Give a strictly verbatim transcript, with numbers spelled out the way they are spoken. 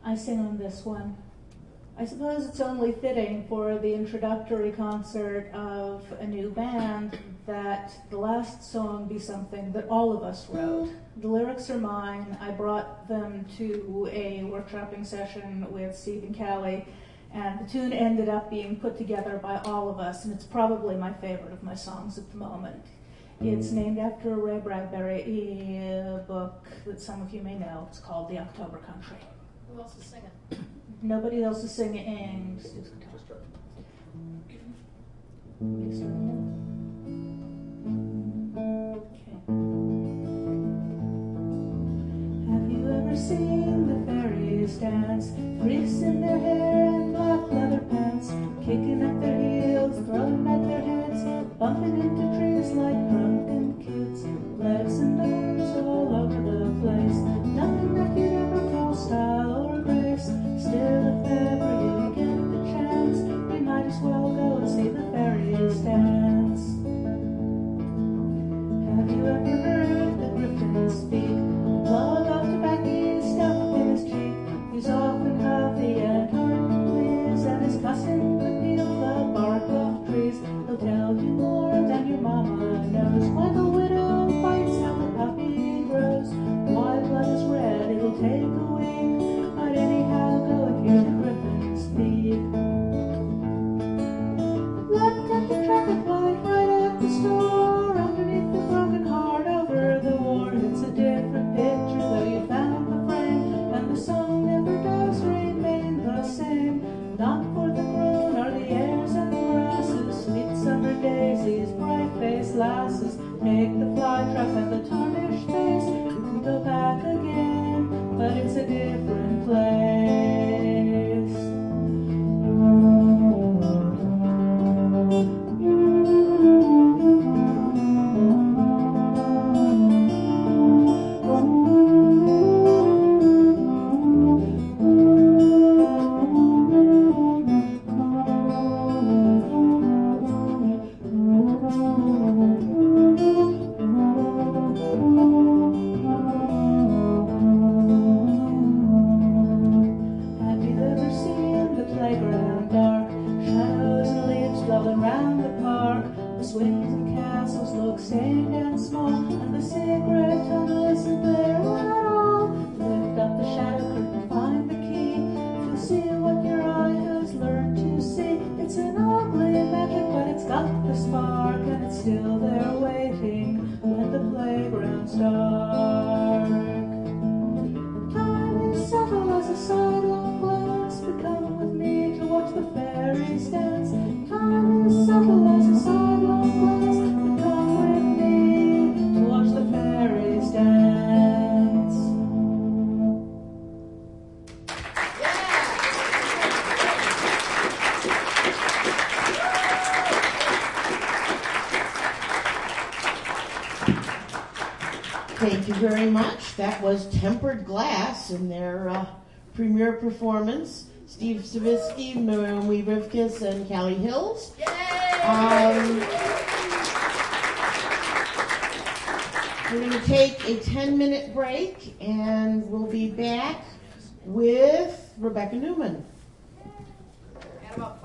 I sing on this one. I suppose it's only fitting for the introductory concert of a new band that the last song be something that all of us wrote. The lyrics are mine. I brought them to a workshopping session with Steve and Callie, and the tune ended up being put together by all of us, and it's probably my favorite of my songs at the moment. It's named after a Ray Bradbury uh, book that some of you may know. It's called The October Country. Who else is singing? Nobody else is singing. Steve's guitar. Make certain. Okay. Have you ever seen the fairies dance? Freaks in their hair and black leather pants, kicking up their heels, throwing back their heads, bumping into trees like drunken kids, legs and arms all over the place. Nothing that you'd ever call style or grace. Still, if ever you get the chance, we might as well go and see the fairies dance. Have you ever heard the griffin speak? Plug of tobacco stuffed in his cheek. He's often healthy and hard lives, and his cousin could peel the bark off trees. He'll tell you more than your mama knows. Why the widow bites, how the puppy grows. Why blood is red, it'll take a week. But anyhow, go and hear the griffin speak. Look at the traffic light right at the store, underneath the broken heart over the war. It's a different picture, though you found the frame, and the song never does remain the same. Not for the grown or the airs and the grasses, sweet summer daisies, bright-faced lasses. Take the fly trap and the tarnished face, you can go back again, but it's a different place. Thank you very much. That was Tempered Glass in their uh, premiere performance. Steve Savitsky, Naomi Rivkis, and Callie Hills. Um, we're going to take a ten-minute break, and we'll be back with Rebecca Newman.